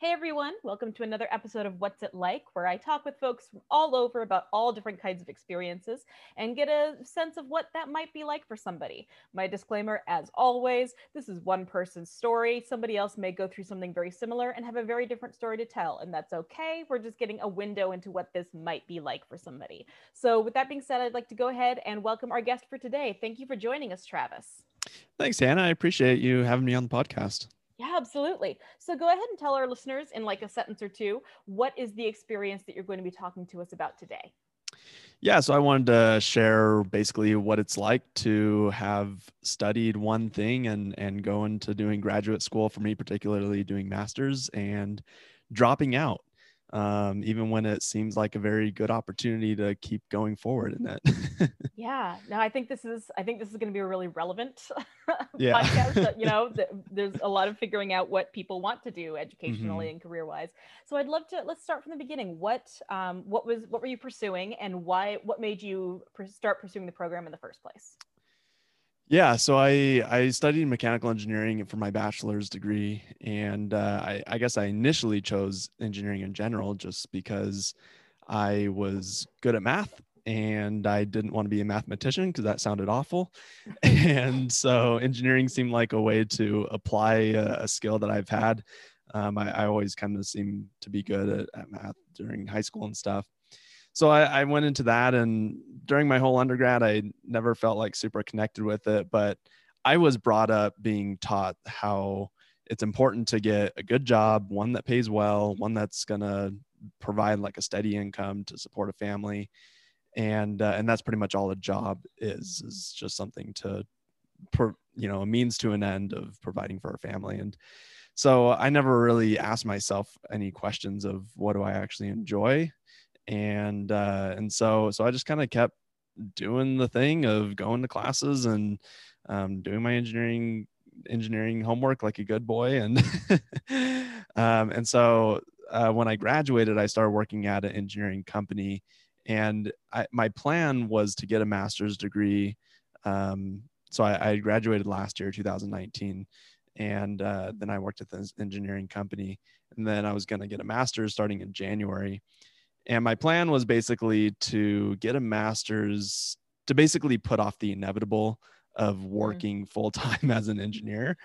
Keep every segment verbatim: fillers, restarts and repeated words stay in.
Hey everyone, welcome to another episode of What's It Like, where I talk with folks from all over about all different kinds of experiences and get a sense of what that might be like for somebody. My disclaimer, as always, this is one person's story. Somebody else may go through something very similar and have a very different story to tell, and that's okay. We're just getting a window into what this might be like for somebody. So, with that being said, I'd like to go ahead and welcome our guest for today. Thank you for joining us, Travis. Thanks, Hannah. I appreciate you having me on the podcast. Yeah, absolutely. So go ahead and tell our listeners in like a sentence or two, what is the experience that you're going to be talking to us about today? Yeah, so I wanted to share basically what it's like to have studied one thing and and go into doing graduate school, for me particularly doing masters and dropping out, um, even when it seems like a very good opportunity to keep going forward in it. Yeah, no, I think this is I think this is going to be a really relevant Yeah. podcast. That, you know, th- there's a lot of figuring out what people want to do educationally hmm and career wise. So I'd love to let's start from the beginning. What um what was what were you pursuing, and why? What made you pr- start pursuing the program in the first place? Yeah, so I I studied mechanical engineering for my bachelor's degree, and uh, I, I guess I initially chose engineering in general just because I was good at math and I didn't want to be a mathematician because that sounded awful. And so engineering seemed like a way to apply a, a skill that I've had. Um, I, I always kind of seemed to be good at, at math during high school and stuff. So I, I went into that, and during my whole undergrad, I never felt like super connected with it, but I was brought up being taught how it's important to get a good job, one that pays well, one that's going to provide like a steady income to support a family. And, uh, and that's pretty much all a job is, is just something to, per, you know, a means to an end of providing for a family. And so I never really asked myself any questions of what do I actually enjoy. And, uh, and so, so I just kind of kept doing the thing of going to classes and, um, doing my engineering engineering homework like a good boy. And um, and so uh, when I graduated, I started working at an engineering company, and I, my plan was to get a master's degree. Um, so I, I graduated last year, two thousand nineteen, and uh, then I worked at this engineering company, and then I was going to get a master's starting in January. And my plan was basically to get a master's to basically put off the inevitable of Mm. working full time as an engineer.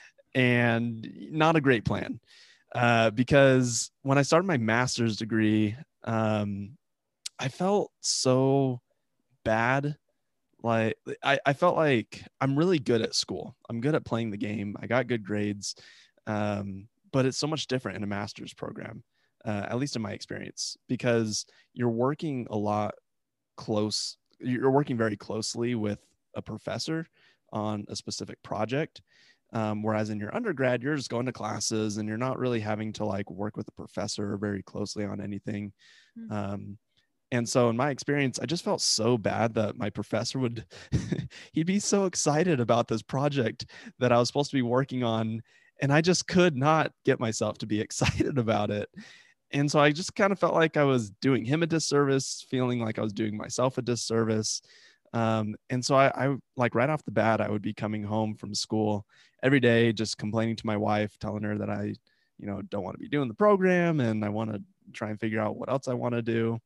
And not a great plan, uh, because when I started my master's degree, um, I felt so bad. Like I, I felt like I'm really good at school. I'm good at playing the game. I got good grades. Um, but it's so much different in a master's program, uh, at least in my experience, because you're working a lot close. You're working very closely with a professor on a specific project. Um, whereas in your undergrad, you're just going to classes and you're not really having to like work with a professor very closely on anything. Mm. Um, and so in my experience, I just felt so bad that my professor would, he'd be so excited about this project that I was supposed to be working on. And I just could not get myself to be excited about it. And so I just kind of felt like I was doing him a disservice, feeling like I was doing myself a disservice. Um, and so I, I like right off the bat, I would be coming home from school every day, just complaining to my wife, telling her that I, you know, don't want to be doing the program and I want to try and figure out what else I want to do.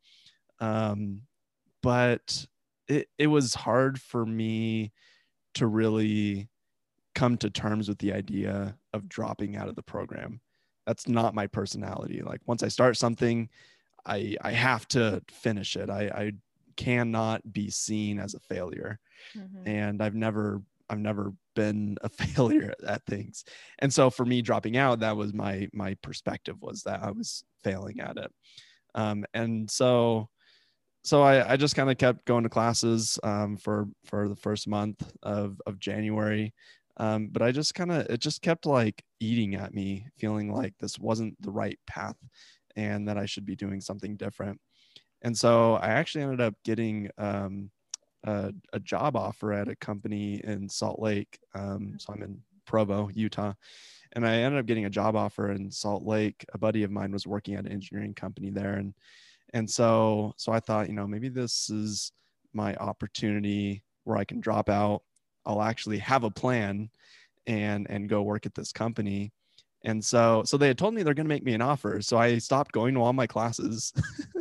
Um, but it, it was hard for me to really come to terms with the idea of dropping out of the program. That's not my personality. Like once I start something, I I have to finish it. I, I cannot be seen as a failure. Mm-hmm. And I've never I've never been a failure at things. And so for me dropping out, that was my my perspective, was that I was failing at it. Um, and so so I, I just kind of kept going to classes um, for for the first month of of January. Um, but I just kind of it just kept like eating at me, feeling like this wasn't the right path and that I should be doing something different. And so I actually ended up getting um, a, a job offer at a company in Salt Lake. Um, so I'm in Provo, Utah, and I ended up getting a job offer in Salt Lake. A buddy of mine was working at an engineering company there, and and so, so I thought, you know, maybe this is my opportunity where I can drop out. I'll actually have a plan and and go work at this company. And so, so they had told me they're going to make me an offer. So I stopped going to all my classes.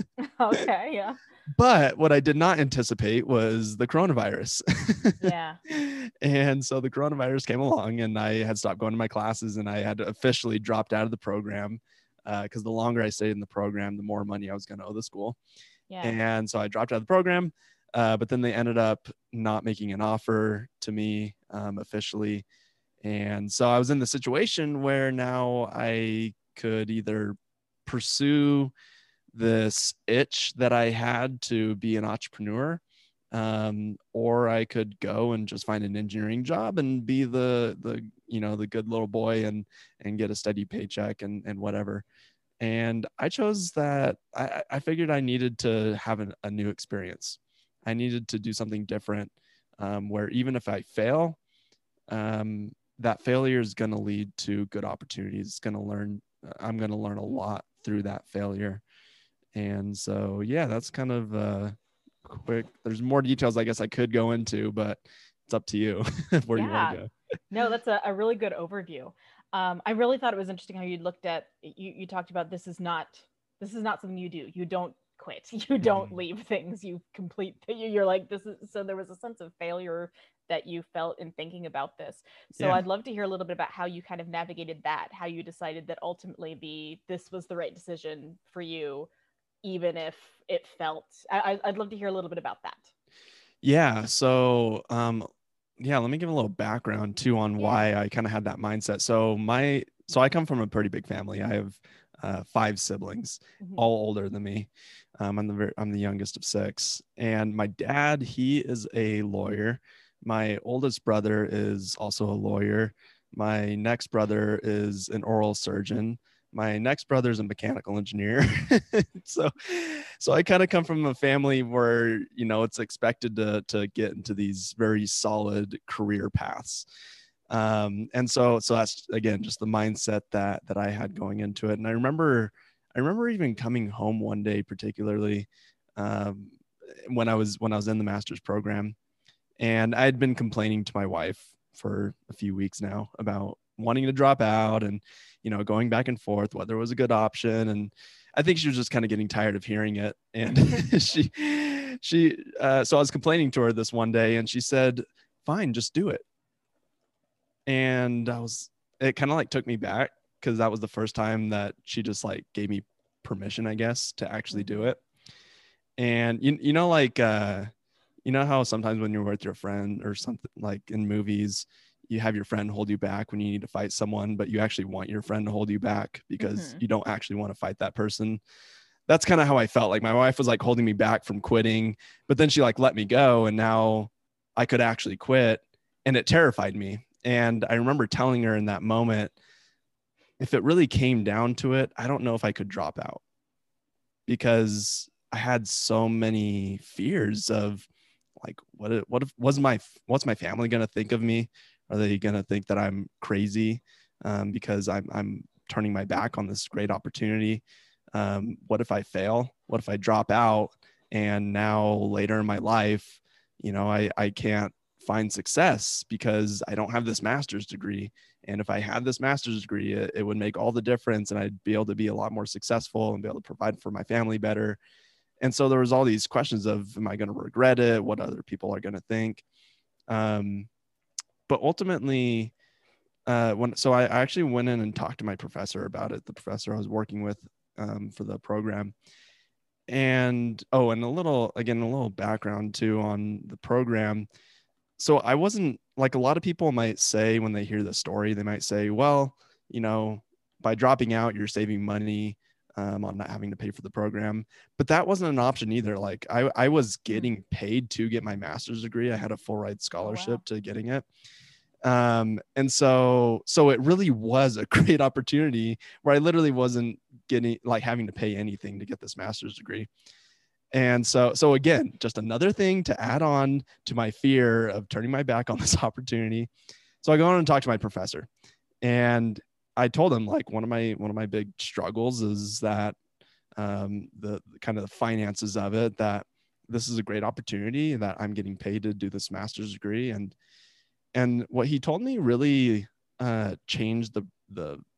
Okay, yeah. But what I did not anticipate was the coronavirus. Yeah. And so the coronavirus came along and I had stopped going to my classes and I had officially dropped out of the program because uh, the longer I stayed in the program, the more money I was going to owe the school. Yeah. And so I dropped out of the program. Uh, but then they ended up not making an offer to me um, officially. And so I was in the situation where now I could either pursue this itch that I had to be an entrepreneur, um, or I could go and just find an engineering job and be the the you know the good little boy and and get a steady paycheck and and whatever. And I chose that. I, I figured I needed to have an, a new experience. I needed to do something different, um, where even if I fail, um, that failure is going to lead to good opportunities. It's going to learn. I'm going to learn a lot through that failure. And so, yeah, that's kind of uh, quick. There's more details I guess I could go into, but it's up to you where Yeah. you want to go. No, that's a, a really good overview. Um, I really thought it was interesting how you looked at, you, you talked about this is not, this is not something you do. You don't quit. You don't leave things. You complete, you're like, this is, so there was a sense of failure that you felt in thinking about this. So Yeah. I'd love to hear a little bit about how you kind of navigated that, how you decided that ultimately the, this was the right decision for you, even if it felt, I, I'd love to hear a little bit about that. Yeah. So, um, yeah, let me give a little background too on Yeah. why I kind of had that mindset. So my, so I come from a pretty big family. I have uh, five siblings, Mhm. all older than me. Um, I'm the very, I'm the youngest of six, and my dad, he is a lawyer. My oldest brother is also a lawyer. My next brother is an oral surgeon. My next brother is a mechanical engineer. so, so I kind of come from a family where, you know, it's expected to, to get into these very solid career paths. Um, and so, so that's, again, just the mindset that, that I had going into it. And I remember, I remember even coming home one day, particularly, um, when I was, when I was in the master's program, and I had been complaining to my wife for a few weeks now about wanting to drop out and, you know, going back and forth, whether it was a good option. And I think she was just kind of getting tired of hearing it. And she, she, uh, so I was complaining to her this one day and she said, fine, just do it. And I was, it kind of like took me back because that was the first time that she just like gave me permission, I guess, to actually do it. And you, you know, like, uh, you know how sometimes when you're with your friend or something, like in movies, you have your friend hold you back when you need to fight someone, but you actually want your friend to hold you back because Mhm. you don't actually want to fight that person. That's kind of how I felt. Like my wife was like holding me back from quitting, but then she like let me go and now I could actually quit, and it terrified me. And I remember telling her in that moment, if it really came down to it, I don't know if I could drop out because I had so many fears of like, what if, what if, was my, what's my family going to think of me? Are they going to think that I'm crazy um, because I'm, I'm turning my back on this great opportunity? Um, what if I fail? What if I drop out? And now later in my life, you know, I, I can't find success because I don't have this master's degree. And if I had this master's degree, it, it would make all the difference and I'd be able to be a lot more successful and be able to provide for my family better. And so there was all these questions of, am I going to regret it? What other people are going to think? Um, but ultimately, uh, when, so I, I actually went in and talked to my professor about it, the professor I was working with um, for the program. And, oh, and a little, again, a little background too on the program. So I wasn't, like a lot of people might say when they hear the story, they might say, well, you know, by dropping out, you're saving money um, on not having to pay for the program. But that wasn't an option either. Like I, I was getting paid to get my master's degree. I had a full ride scholarship wow. to getting it. Um, and so, so it really was a great opportunity where I literally wasn't getting like having to pay anything to get this master's degree. And so, so again, just another thing to add on to my fear of turning my back on this opportunity. So I go on and talk to my professor, and I told him like one of my one of my big struggles is that um, the, the kind of the finances of it. That this is a great opportunity, that I'm getting paid to do this master's degree, and and what he told me really uh, changed the the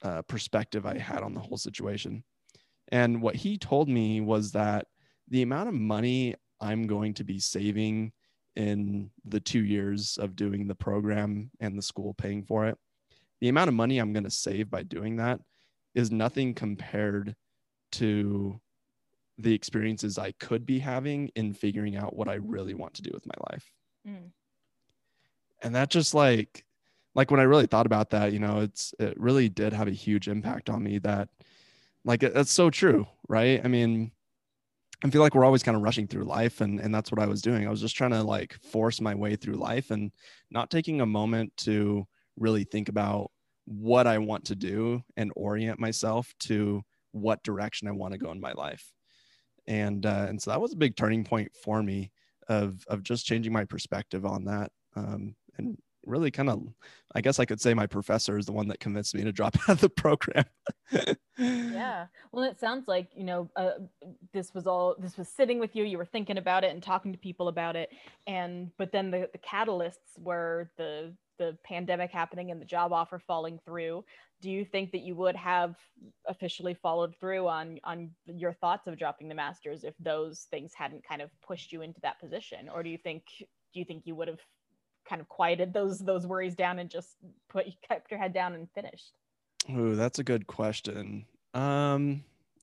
uh, perspective I had on the whole situation. And what he told me was that the amount of money I'm going to be saving in the two years of doing the program and the school paying for it, the amount of money I'm going to save by doing that is nothing compared to the experiences I could be having in figuring out what I really want to do with my life. Mm. And that just like, like when I really thought about that, you know, it's, it really did have a huge impact on me that like, that's so true. Right. I mean, I feel like we're always kind of rushing through life, and, and that's what I was doing. I was just trying to like force my way through life and not taking a moment to really think about what I want to do and orient myself to what direction I want to go in my life. And, uh, and so that was a big turning point for me of, of just changing my perspective on that. Um, and really kind of, I guess I could say my professor is the one that convinced me to drop out of the program. Yeah. Well, it sounds like, you know, uh, this was all, this was sitting with you, you were thinking about it and talking to people about it. And, but then the, the catalysts were the, the pandemic happening and the job offer falling through. Do you think that you would have officially followed through on, on your thoughts of dropping the master's if those things hadn't kind of pushed you into that position? Or do you think, do you think you would have kind of quieted those, those worries down and just put, kept your head down and finished? Ooh, that's a good question. Um,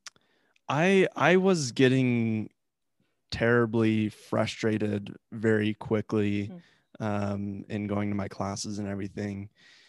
I I was getting terribly frustrated very quickly mm-hmm. um, in going to my classes and everything.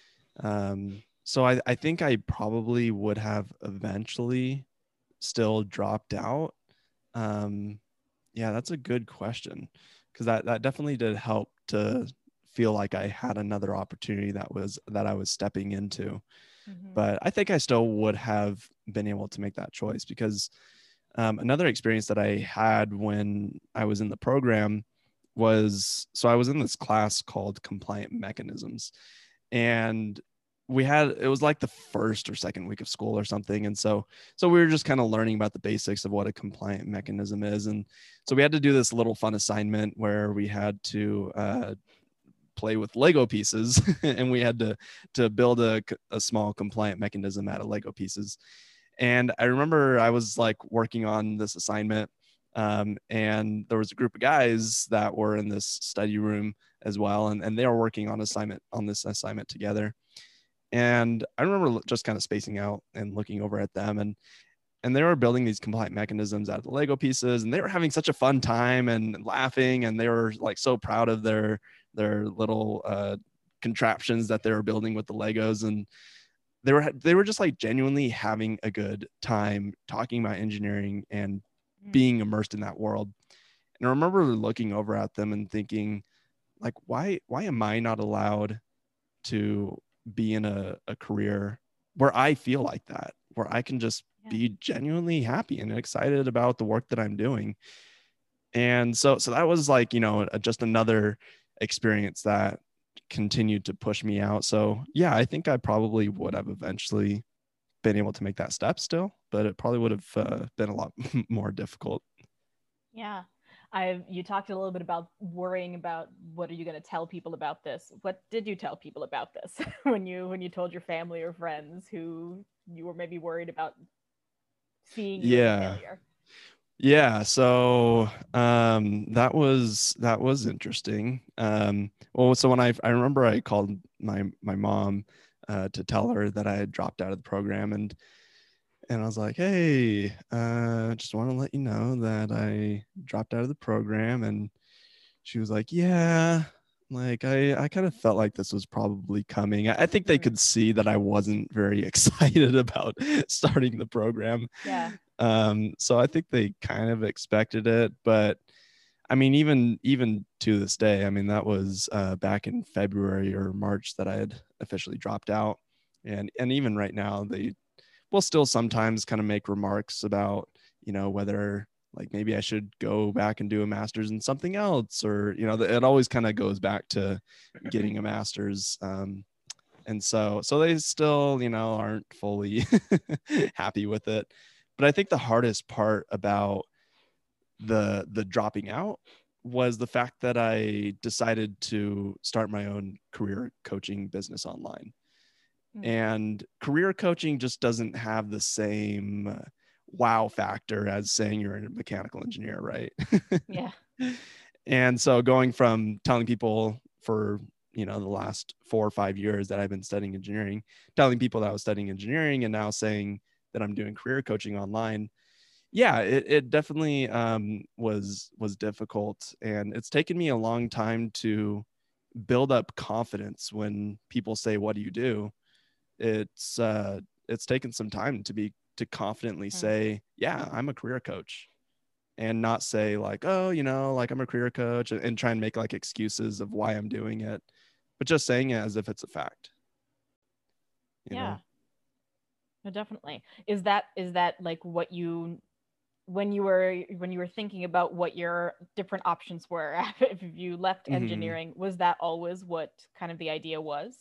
Um, so I, I think I probably would have eventually still dropped out. Um, yeah, that's a good question, because that, that definitely did help to feel like I had another opportunity that was that I was stepping into. Mm-hmm. But I think I still would have been able to make that choice, because um, another experience that I had when I was in the program was, so I was in this class called Compliant Mechanisms, and we had, it was like the first or second week of school or something. And so, so we were just kind of learning about the basics of what a compliant mechanism is. And so we had to do this little fun assignment where we had to uh, play with Lego pieces and we had to, to build a, a small compliant mechanism out of Lego pieces. And I remember I was like working on this assignment um, and there was a group of guys that were in this study room as well. And, and they were working on assignment on this assignment together. And I remember just kind of spacing out and looking over at them, and and they were building these compliant mechanisms out of the Lego pieces, and they were having such a fun time and laughing, and they were like so proud of their their little uh, contraptions that they were building with the Legos, and they were they were just like genuinely having a good time talking about engineering and being immersed in that world. And I remember looking over at them and thinking, like, why why am I not allowed to be in a, a career where I feel like that, where I can just yeah. be genuinely happy and excited about the work that I'm doing. And so, so that was like, you know, just another experience that continued to push me out. So yeah, I think I probably would have eventually been able to make that step still, but it probably would have uh, been a lot more difficult. Yeah. I you talked a little bit about worrying about what are you going to tell people about this? What did you tell people about this when you when you told your family or friends who you were maybe worried about seeing you yeah. as a failure? Yeah, so um, that was that was interesting. Um, well, so when I I remember I called my my mom uh, to tell her that I had dropped out of the program, and And I was like, hey, uh, just want to let you know that I dropped out of the program. And she was like, yeah, like I, I kind of felt like this was probably coming. I, I think they could see that I wasn't very excited about starting the program. Yeah. Um, so I think they kind of expected it. But I mean, even even to this day, I mean, that was uh, back in February or March that I had officially dropped out. And and even right now, they will still sometimes kind of make remarks about, you know, whether like maybe I should go back and do a master's in something else, or, you know, it always kind of goes back to getting a master's. Um, and so, so they still, you know, aren't fully happy with it. But I think the hardest part about the, the dropping out was the fact that I decided to start my own career coaching business online. Mm. And career coaching just doesn't have the same uh, wow factor as saying you're a mechanical engineer, right? Yeah. And so going from telling people for, you know, the last four or five years that I've been studying engineering, telling people that I was studying engineering, and now saying that I'm doing career coaching online, yeah, it, it definitely um, was was difficult, and it's taken me a long time to build up confidence when people say, "What do you do?" It's uh, it's taken some time to be to confidently Mm. say, "Yeah, I'm a career coach," and not say like, "Oh, you know, like I'm a career coach," and, and try and make like excuses of why I'm doing it, but just saying it as if it's a fact, you Yeah. know. No, definitely. Is that is that like what you when you were when you were thinking about what your different options were if you left hmm engineering, was that always what kind of the idea was?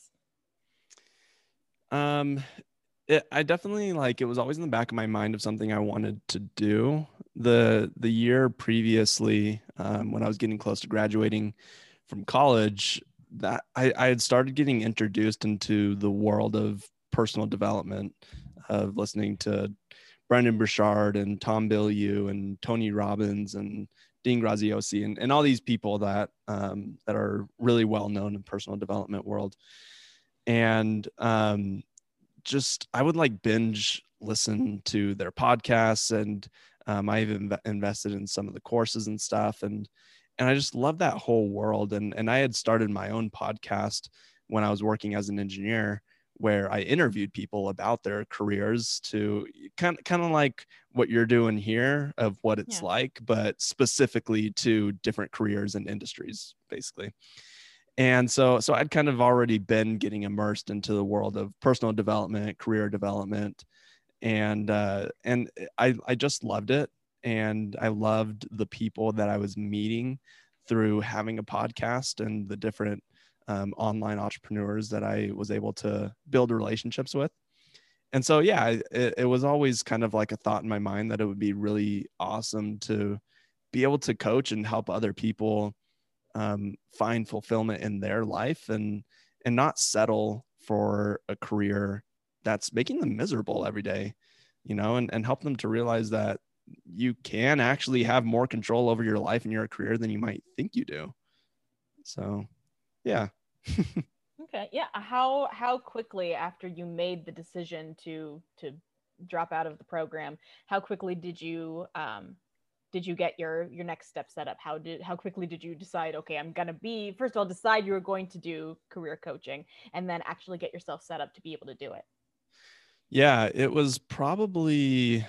Um, it, I definitely like it was always in the back of my mind of something I wanted to do. The the year previously, um, when I was getting close to graduating from college, that I, I had started getting introduced into the world of personal development, of listening to Brendan Burchard and Tom Bilyeu and Tony Robbins and Dean Graziosi and, and all these people that um, that are really well known in personal development world. And um, just I would like binge listen to their podcasts, and um, I've inv- invested in some of the courses and stuff, and and I just love that whole world. And and I had started my own podcast when I was working as an engineer, where I interviewed people about their careers to kind of kind of like what you're doing here of what it's Yeah. like, but specifically to different careers and industries, basically. And so so I'd kind of already been getting immersed into the world of personal development, career development, and uh and i i just loved it. And I loved the people that I was meeting through having a podcast, and the different um, online entrepreneurs that I was able to build relationships with. And so yeah, it, it was always kind of like a thought in my mind that it would be really awesome to be able to coach and help other people um, find fulfillment in their life, and and not settle for a career that's making them miserable every day, you know, and, and help them to realize that you can actually have more control over your life and your career than you might think you do. So yeah. Okay. Yeah. How how quickly after you made the decision to to drop out of the program, how quickly did you um did you get your your next step set up? How did how quickly did you decide, okay, I'm gonna be first of all decide you were going to do career coaching and then actually get yourself set up to be able to do it? Yeah, it was probably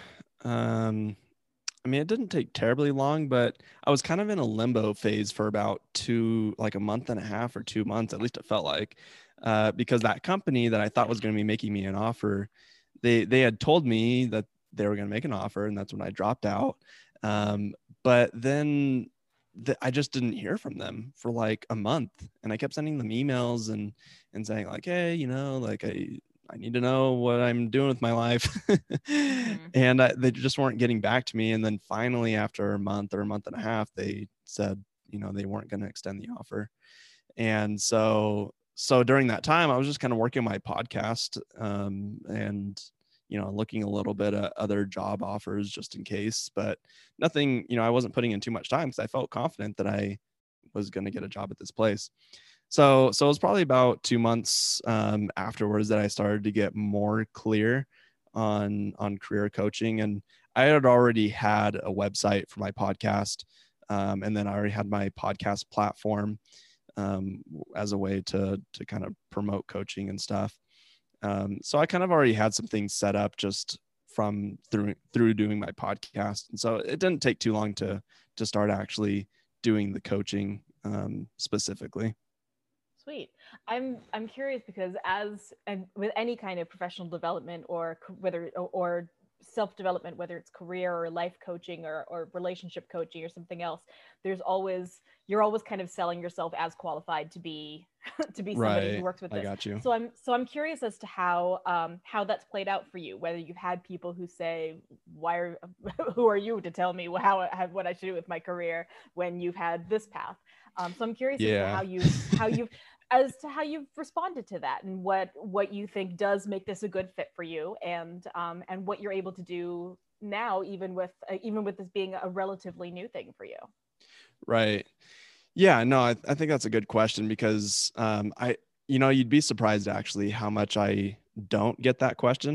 um I mean, it didn't take terribly long, but I was kind of in a limbo phase for about two, like a month and a half or two months, at least it felt like, uh, because that company that I thought was going to be making me an offer, they they had told me that they were going to make an offer, and that's when I dropped out. Um, but then the, I just didn't hear from them for like a month, and I kept sending them emails and and saying like, hey, you know, like I I need to know what I'm doing with my life. Mm-hmm. And I, they just weren't getting back to me. And then finally, after a month or a month and a half, they said, you know, they weren't going to extend the offer. And so, so during that time, I was just kind of working my podcast um, and, you know, looking a little bit at other job offers just in case, but nothing, you know, I wasn't putting in too much time because I felt confident that I was going to get a job at this place. So, so it was probably about two months um, afterwards that I started to get more clear on on career coaching, and I had already had a website for my podcast, um, and then I already had my podcast platform um, as a way to to kind of promote coaching and stuff. Um, so I kind of already had some things set up just from through through doing my podcast, and so it didn't take too long to to start actually doing the coaching um, specifically. Sweet. I'm I'm curious because as and with any kind of professional development or c- whether or, or self-development, whether it's career or life coaching or, or relationship coaching or something else, there's always you're always kind of selling yourself as qualified to be to be somebody who Right. works with I this. got you. So I'm so I'm curious as to how um how that's played out for you, whether you've had people who say, why are who are you to tell me how, how what I should do with my career when you've had this path. Um, so I'm curious as to how Yeah. you've how you've as to how you've responded to that and what what you think does make this a good fit for you, and um, and what you're able to do now, even with uh, even with this being a relatively new thing for you. Right. Yeah, no, I, I think that's a good question because um, I, you know, you'd be surprised actually how much I don't get that question.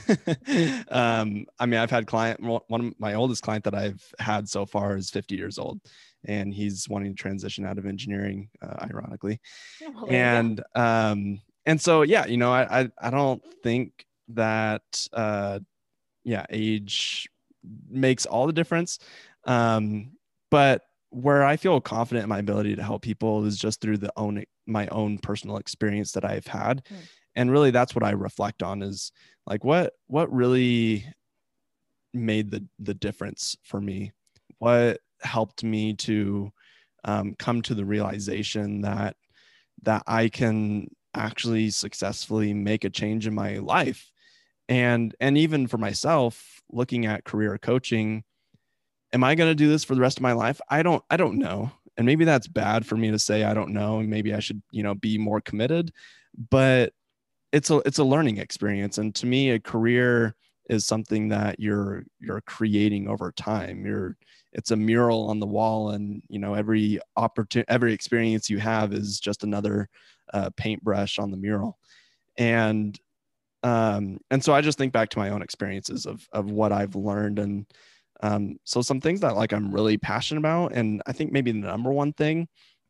um, I mean, I've had client, one of my oldest client that I've had so far is fifty years old, and he's wanting to transition out of engineering, uh, ironically. Well, And um, and so yeah, you know, I I, I don't think that uh, yeah, age makes all the difference. Um, but where I feel confident in my ability to help people is just through the own my own personal experience that I've had. Mm. And really that's what I reflect on is like what what really made the the difference for me. What helped me to um, come to the realization that that I can actually successfully make a change in my life. And and even for myself, looking at career coaching, am I going to do this for the rest of my life? I don't I don't know. And maybe that's bad for me to say I don't know, and maybe I should, you know, be more committed, but it's a it's a learning experience, and to me a career is something that you're you're creating over time. You're it's a mural on the wall, and you know every opportunity every experience you have is just another uh, paintbrush on the mural. And um and so I just think back to my own experiences of of what I've learned. And um so some things that like I'm really passionate about, and I think maybe the number one thing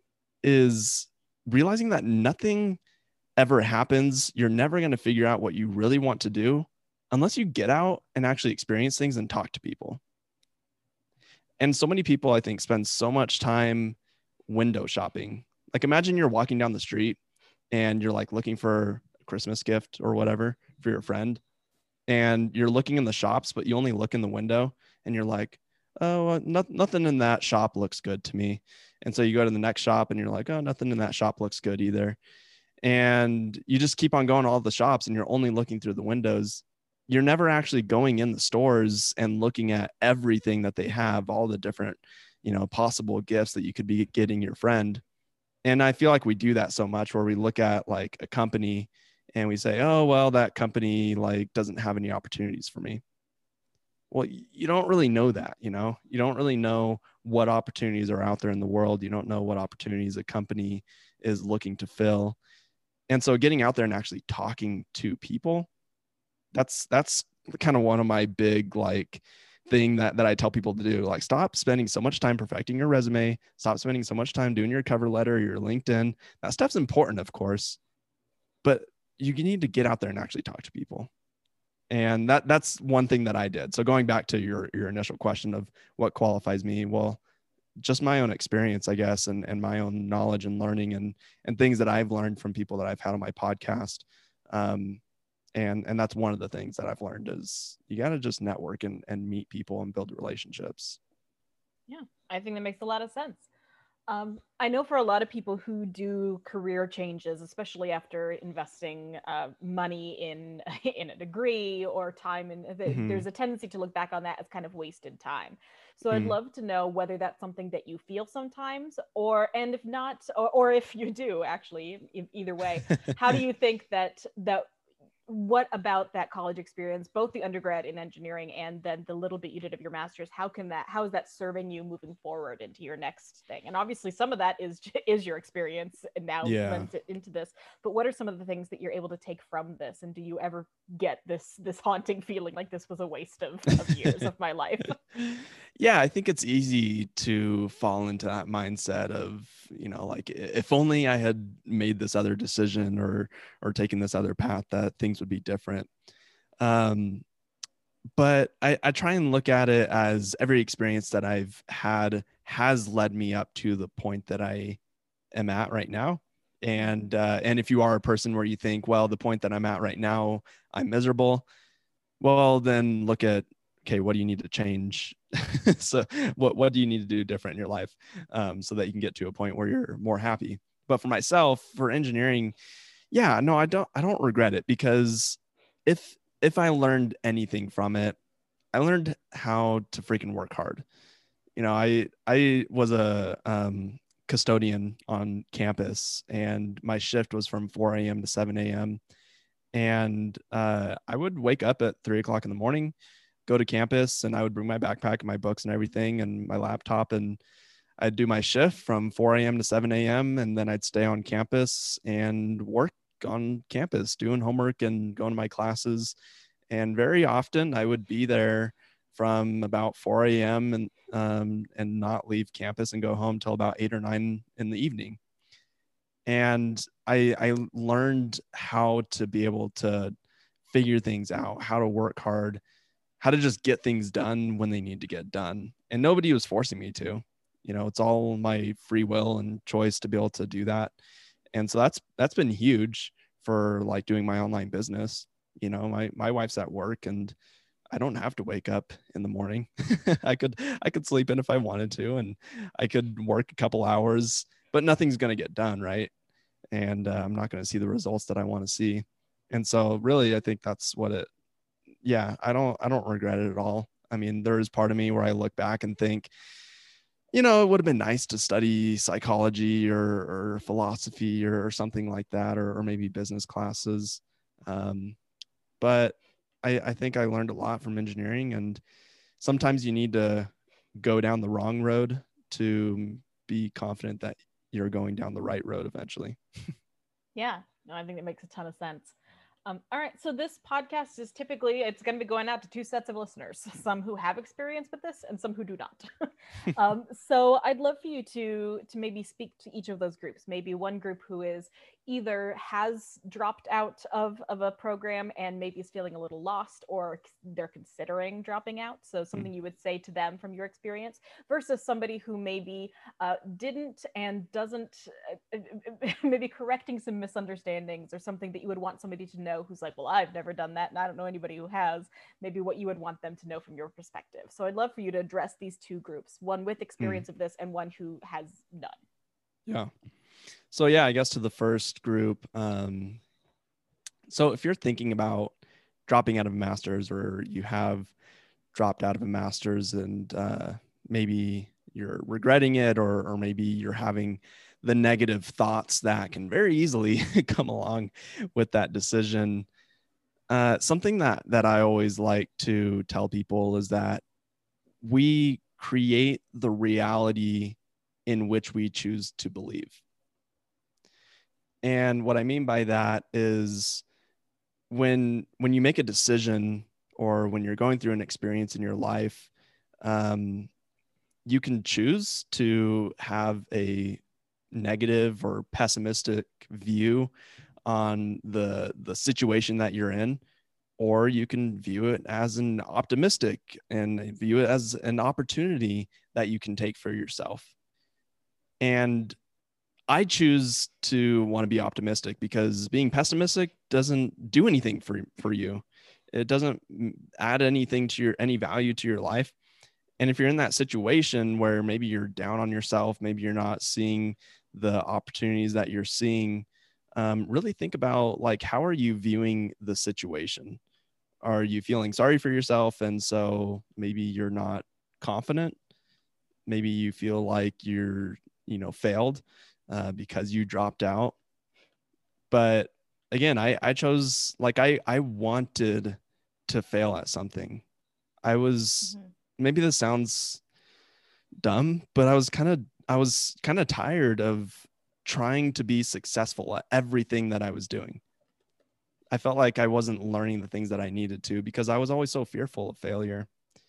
is realizing that nothing ever happens. You're never going to figure out what you really want to do unless you get out and actually experience things and talk to people. And so many people, I think, spend so much time window shopping. Like imagine you're walking down the street and you're like looking for a Christmas gift or whatever for your friend, and you're looking in the shops, but you only look in the window and you're like, oh, uh, no, nothing in that shop looks good to me. And so you go to the next shop and you're like, oh, nothing in that shop looks good either. And you just keep on going to all the shops and you're only looking through the windows. You're never actually going in the stores and looking at everything that they have, all the different, you know, possible gifts that you could be getting your friend. And I feel like we do that so much where we look at like a company and we say, oh, well, that company like doesn't have any opportunities for me. Well, you don't really know that, you know, you don't really know what opportunities are out there in the world. You don't know what opportunities a company is looking to fill. And so getting out there and actually talking to people, that's, that's kind of one of my big, like thing that, that I tell people to do. Like, stop spending so much time perfecting your resume. Stop spending so much time doing your cover letter, your LinkedIn. That stuff's important, of course, but you need to get out there and actually talk to people. And that that's one thing that I did. So going back to your, your initial question of what qualifies me, well, just my own experience, I guess, and, and my own knowledge and learning and, and things that I've learned from people that I've had on my podcast. Um, and, and that's one of the things that I've learned is you got to just network and, and meet people and build relationships. Yeah, I think that makes a lot of sense. Um, I know for a lot of people who do career changes, especially after investing uh, money in in a degree or time, and the, mm-hmm. there's a tendency to look back on that as kind of wasted time. So mm. I'd love to know whether that's something that you feel sometimes, or and if not, or, or if you do, actually, either way, how do you think that that what about that college experience, both the undergrad in engineering and then the little bit you did of your master's, how can that, how is that serving you moving forward into your next thing? And obviously some of that is is your experience and now yeah. lends it into this, but what are some of the things that you're able to take from this? And do you ever get this this haunting feeling like this was a waste of, of years of my life? Yeah, I think it's easy to fall into that mindset of, you know, like if only I had made this other decision or or taken this other path, that things would be different. Um, but I, I try and look at it as every experience that I've had has led me up to the point that I am at right now. And uh, and if you are a person where you think, well, the point that I'm at right now, I'm miserable, well, then look at, okay, what do you need to change? So what, what do you need to do different in your life um, so that you can get to a point where you're more happy? But for myself, for engineering, yeah, no, I don't, I don't regret it, because if, if I learned anything from it, I learned how to freaking work hard. You know, I, I was a um, custodian on campus, and my shift was from four a.m. to seven a.m. And uh, I would wake up at three o'clock in the morning, go to campus, and I would bring my backpack and my books and everything and my laptop, and I'd do my shift from four a.m. to seven a.m. and then I'd stay on campus and work on campus, doing homework and going to my classes. And very often I would be there from about four a.m. and um, and not leave campus and go home till about eight or nine in the evening. And I I learned how to be able to figure things out, how to work hard, how to just get things done when they need to get done. And nobody was forcing me to. You know, it's all my free will and choice to be able to do that. And so that's that's been huge for like doing my online business. You know, my my wife's at work and I don't have to wake up in the morning. I could I could sleep in if I wanted to, and I could work a couple hours, but nothing's going to get done, right? And uh, I'm not going to see the results that I want to see. And so really, I think that's what it, yeah, I don't I don't regret it at all. I mean, there is part of me where I look back and think, you know, it would have been nice to study psychology or, or philosophy or, or something like that, or, or maybe business classes. Um, but I, I think I learned a lot from engineering, and sometimes you need to go down the wrong road to be confident that you're going down the right road eventually. Yeah, no, I think that makes a ton of sense. Um, all right, so this podcast is typically, it's going to be going out to two sets of listeners, some who have experience with this and some who do not. um, so I'd love for you to to maybe speak to each of those groups. Maybe one group who is either has dropped out of, of a program and maybe is feeling a little lost, or they're considering dropping out. So something you would say to them from your experience, versus somebody who maybe uh, didn't and doesn't, uh, maybe correcting some misunderstandings or something that you would want somebody to know who's like, well, I've never done that and I don't know anybody who has, maybe what you would want them to know from your perspective. So I'd love for you to address these two groups, one with experience mm. of this and one who has none. Yeah. So yeah, I guess to the first group, um, so if you're thinking about dropping out of a master's, or you have dropped out of a master's and uh, maybe you're regretting it, or, or maybe you're having the negative thoughts that can very easily come along with that decision. Uh, something that, that I always like to tell people is that we create the reality in which we choose to believe. And what I mean by that is when, when you make a decision, or when you're going through an experience in your life, um, you can choose to have a negative or pessimistic view on the, the situation that you're in, or you can view it as an optimistic and view it as an opportunity that you can take for yourself. And I choose to want to be optimistic, because being pessimistic doesn't do anything for, for you. It doesn't add anything to your, any value to your life. And if you're in that situation where maybe you're down on yourself, maybe you're not seeing the opportunities that you're seeing, um, really think about, like, how are you viewing the situation? Are you feeling sorry for yourself, and so maybe you're not confident? Maybe you feel like you're, you know, failed uh, because you dropped out. But again, I, I chose, like, I, I wanted to fail at something. I was, mm-hmm. maybe this sounds dumb, but I was kind of, I was kind of tired of trying to be successful at everything that I was doing. I felt like I wasn't learning the things that I needed to, because I was always so fearful of failure.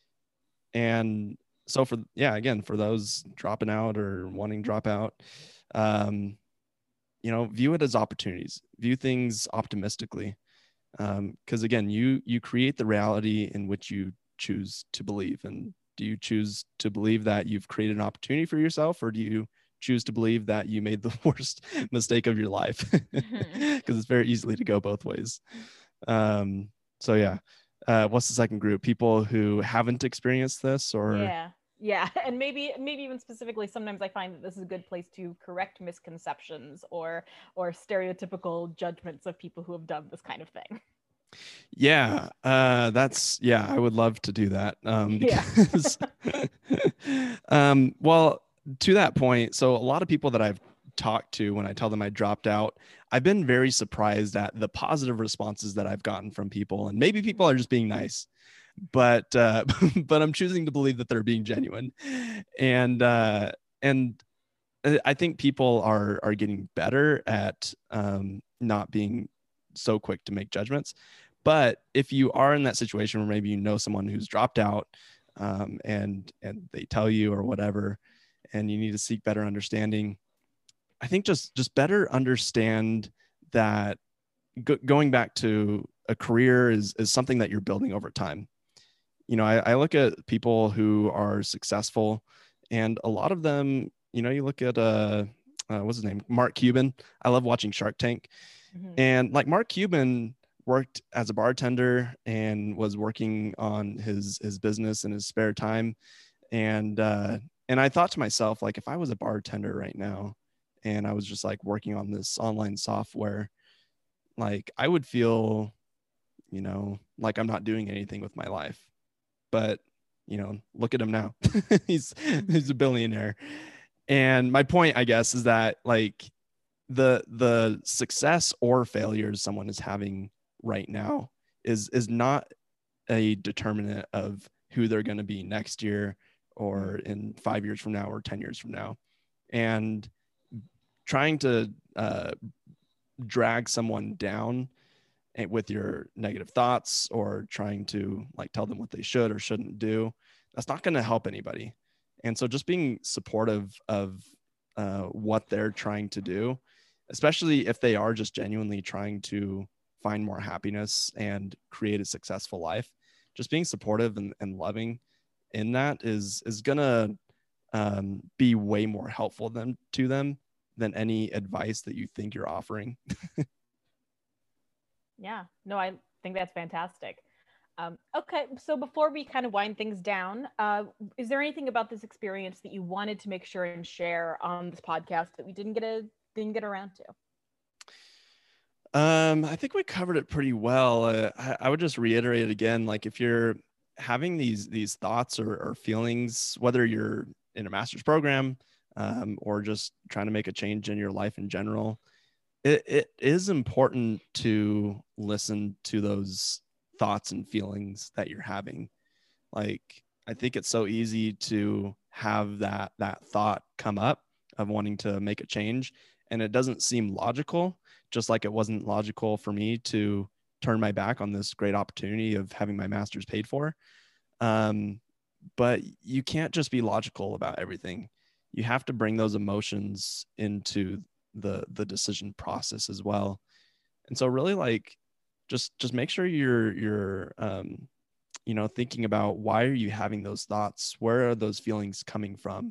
And so for, yeah, again, for those dropping out or wanting to drop out, um, you know, view it as opportunities, view things optimistically. Um, cause again, you, you create the reality in which you choose to believe. And do you choose to believe that you've created an opportunity for yourself, or do you choose to believe that you made the worst mistake of your life? Because it's very easily to go both ways. Um, so yeah. Uh, what's the second group? People who haven't experienced this, or yeah, yeah, and maybe maybe even specifically, sometimes I find that this is a good place to correct misconceptions or or stereotypical judgments of people who have done this kind of thing. Yeah, uh, that's yeah. I would love to do that. Um, because, yeah. um, well, to that point, so a lot of people that I've talked to when I tell them I dropped out, I've been very surprised at the positive responses that I've gotten from people. And maybe people are just being nice, but uh, but I'm choosing to believe that they're being genuine. And uh, and I think people are are getting better at um, not being so quick to make judgments. But if you are in that situation where maybe you know someone who's dropped out, um, and and they tell you or whatever, and you need to seek better understanding, I think just just better understand that go, going back to a career is is something that you're building over time. You know, I, I look at people who are successful, and a lot of them, you know, you look at uh, uh what's his name, Mark Cuban. I love watching Shark Tank, Mm-hmm. and like Mark Cuban worked as a bartender and was working on his his business in his spare time, and uh, and I thought to myself, like, if I was a bartender right now, and I was just like working on this online software, like I would feel, you know, like I'm not doing anything with my life. But, you know, look at him now. he's he's a billionaire. And my point, I guess, is that like the the success or failures someone is having right now is is not a determinant of who they're going to be next year or in five years from now or ten years from now. And trying to uh, drag someone down with your negative thoughts or trying to like tell them what they should or shouldn't do, that's not going to help anybody. And so just being supportive of uh, what they're trying to do, especially if they are just genuinely trying to find more happiness and create a successful life, just being supportive and, and loving in that is is going to um, be way more helpful than to them than any advice that you think you're offering. Yeah, no, I think that's fantastic. Um, okay, so before we kind of wind things down, uh, is there anything about this experience that you wanted to make sure and share on this podcast that we didn't get a didn't get around to? Um, I think we covered it pretty well. Uh, I, I would just reiterate it again. Like if you're having these these thoughts or, or feelings, whether you're in a master's program um, or just trying to make a change in your life in general, it, it is important to listen to those thoughts and feelings that you're having. Like, I think it's so easy to have that, that thought come up of wanting to make a change. And it doesn't seem logical, just like it wasn't logical for me to turn my back on this great opportunity of having my master's paid for. Um, but you can't just be logical about everything. You have to bring those emotions into the the decision process as well. And so really like just just make sure you're you're um you know thinking about why are you having those thoughts, where are those feelings coming from,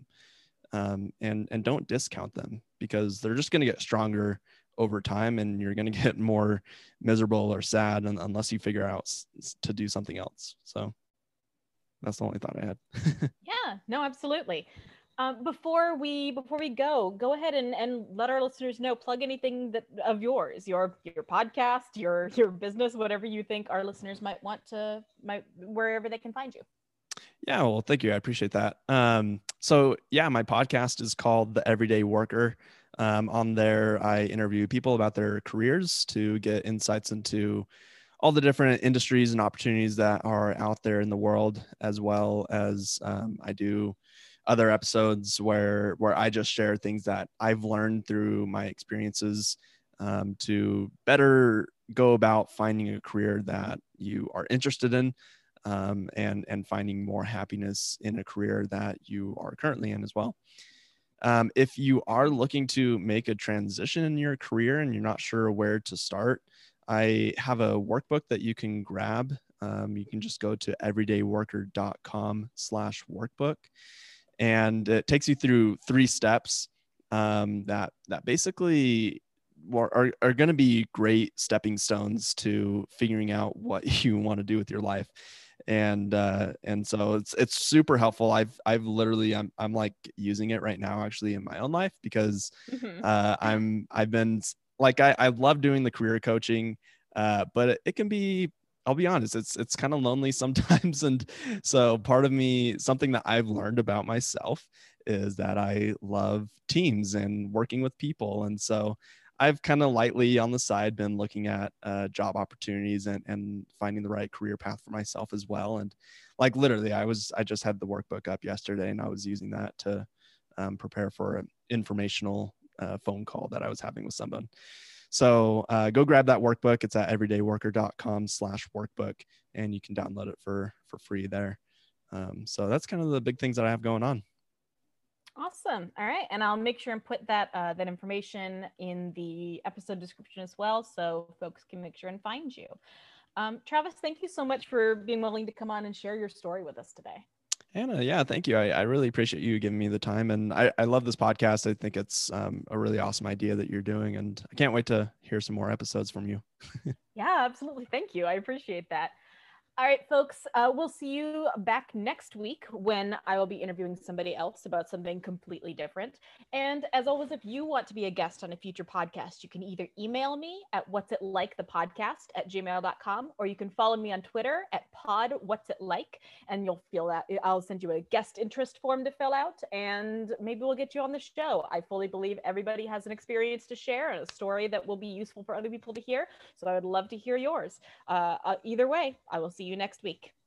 um and and don't discount them because they're just going to get stronger over time and you're going to get more miserable or sad unless you figure out to do something else. So that's the only thought I had. Yeah, no, absolutely. Um, before we before we go, go ahead and, and let our listeners know, plug anything that of yours, your your podcast, your your business, whatever you think our listeners might want to might wherever they can find you. Yeah, well, thank you. I appreciate that. Um, so yeah, my podcast is called The Everyday Worker. Um, on there, I interview people about their careers to get insights into all the different industries and opportunities that are out there in the world, as well as um, I do other episodes where where I just share things that I've learned through my experiences um, to better go about finding a career that you are interested in, um, and and finding more happiness in a career that you are currently in as well. Um, if you are looking to make a transition in your career and you're not sure where to start, I have a workbook that you can grab. Um, you can just go to everydayworker.com slash workbook. And it takes you through three steps um, that that basically are, are going to be great stepping stones to figuring out what you want to do with your life. And uh, and so it's it's super helpful. I've I've literally I'm I'm like using it right now actually in my own life because Mm-hmm. uh, I'm I've been like I I love doing the career coaching, uh, but it, it can be I'll be honest, it's it's kind of lonely sometimes. And so part of me, something that I've learned about myself is that I love teams and working with people. And so I've kind of lightly on the side been looking at uh, job opportunities and, and finding the right career path for myself as well. And like literally, I was I just had the workbook up yesterday, and I was using that to um, prepare for an informational uh, phone call that I was having with someone. So uh, go grab that workbook. It's at everydayworker.com slash workbook, and you can download it for for free there. Um, so that's kind of the big things that I have going on. Awesome. All right. And I'll make sure and put that uh, that information in the episode description as well, so folks can make sure and find you. Um, Travis, thank you so much for being willing to come on and share your story with us today. Anna, yeah, thank you. I, I really appreciate you giving me the time. And I, I love this podcast. I think it's um, a really awesome idea that you're doing. And I can't wait to hear some more episodes from you. Yeah, absolutely. Thank you. I appreciate that. All right, folks, uh, we'll see you back next week when I will be interviewing somebody else about something completely different. And as always, if you want to be a guest on a future podcast, you can either email me at what's it like the podcast at gmail dot com, or you can follow me on Twitter at pod what's it like, and you'll feel that I'll send you a guest interest form to fill out, and maybe we'll get you on the show. I fully believe everybody has an experience to share and a story that will be useful for other people to hear. So I would love to hear yours. Uh, uh, either way, I will see you next week.